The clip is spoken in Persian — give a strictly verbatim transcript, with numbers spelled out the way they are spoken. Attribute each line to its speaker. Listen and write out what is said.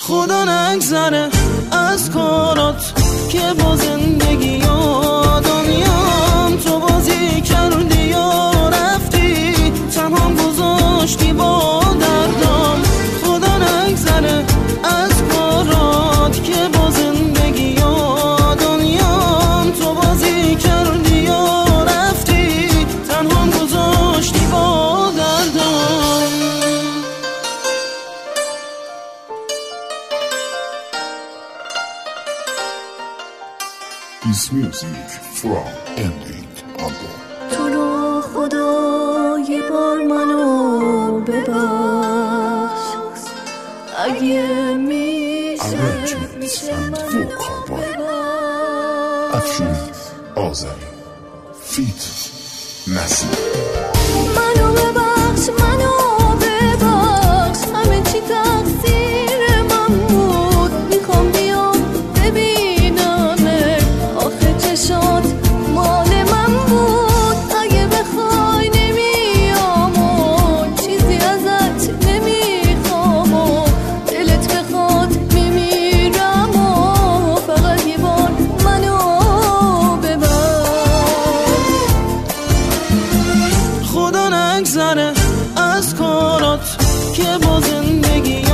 Speaker 1: خدا نگذره از کارات که با زندگی یا دنیام تو بازی کردی یا رفتی تنها گذاشتی با دردام. خدا نگذره از کارات که با زندگی یا دنیام تو بازی کردی یا رفتی تنها گذاشتی با دردام.
Speaker 2: This music from Ending album.
Speaker 3: تو رو خدا یه بار منو ببخش اگه میشه میشه منو ببخش.
Speaker 2: افشین آذری فیت نسیم.
Speaker 3: منو ببخش منو ببخش همه چی تقصیر من بود. میخوام بیام ببینمه آخه چشات مال من بود. اگه بخوای نمیام و چیزی ازت نمیخوام و دلت بخواد میمیرم و فقط یه بار منو ببخش.
Speaker 1: خدا نگذره از کارات که با زندگی